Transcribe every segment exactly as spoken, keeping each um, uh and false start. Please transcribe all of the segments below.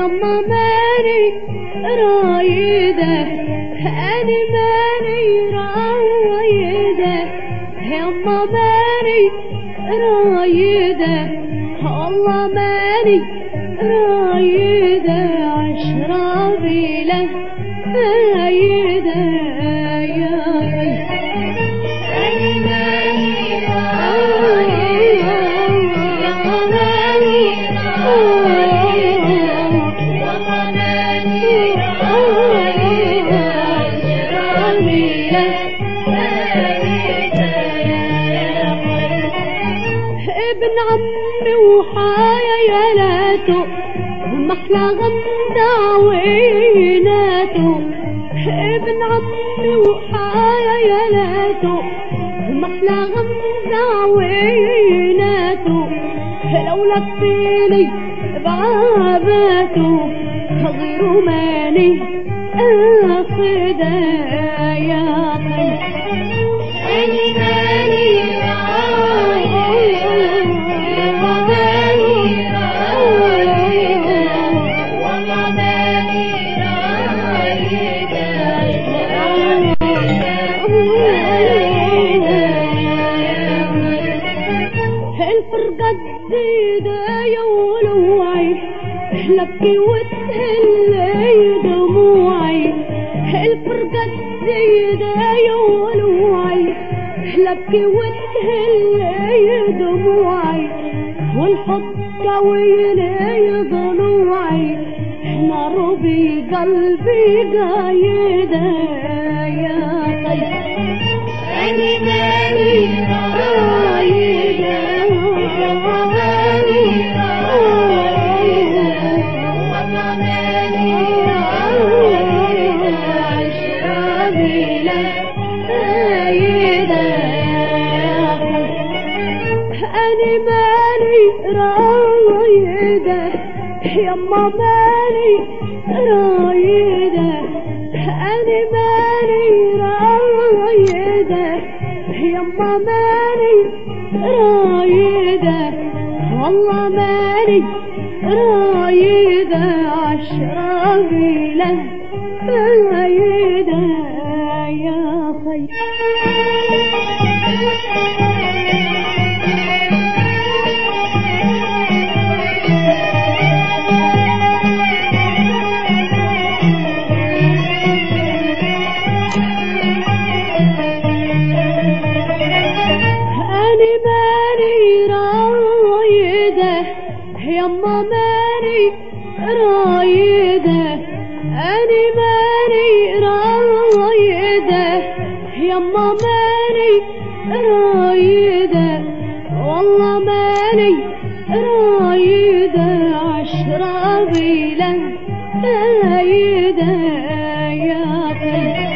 يما ماني رايدة أنا ماني رايدة يما ماني رايدة والله ماني رايدة أشربي له فايدة يا ابن عمي وحايا يالاته محلى غمدة ويناته ابن عمي وحايا يالاته محلى غمدة ويناته لو لفيني بعاباته غير ماني اخدها يا الفرقة جديدة يا ولوعي لبكي وتهلي دموعي الفرقة جديدة يا ولوعي لبكي وتهلي دموعي والحب ويلي ضلوعي نار بقلبي قايدة يا طيب أنا مالي رايدة أنا مالي رايدة يما مالي رايدة أنا مالي رايدة يما مالي رايدة والله مالي رايدة أشربي له فايدة يا خي يما ماني رايدة أنا ماني رايدة يما ماني رايدة والله ماني رايدة أشربي له فايدة يا طيب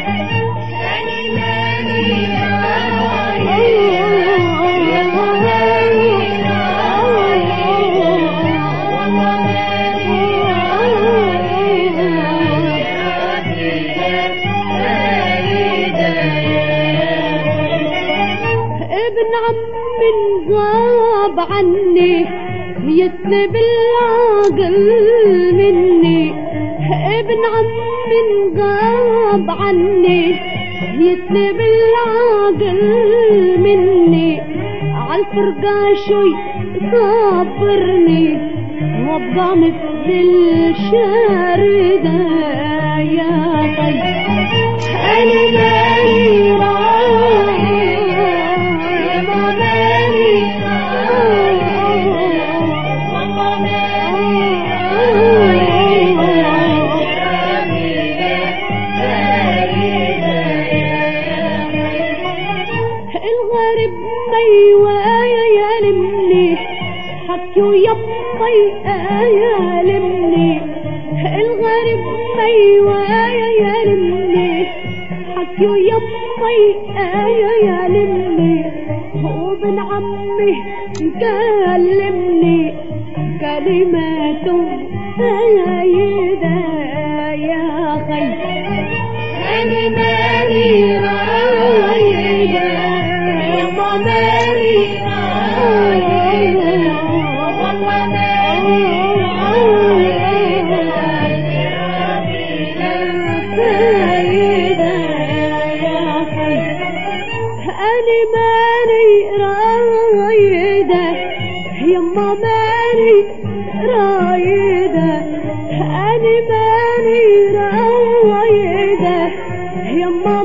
ابن عمي غاب عني يسلب العقل مني ابن عمي غاب عني يسلب العقل مني عالفرقة شوي صبرني وابقى مثل الشاردة يا طيب أنا مالي رايدة يما مالي والله مالي الغريب ميوايا يلمني حكي ويمي يلمني الغريب ميوايا يلمني حكي ويمي يلمني وابن عمي كلمني كلماته فايدة يا خي أنا مالي رايدة يما مالي رايدة والله مالي رايدة أنا ماني رايدة يما ماني رايدة أنا ماني رايدة يما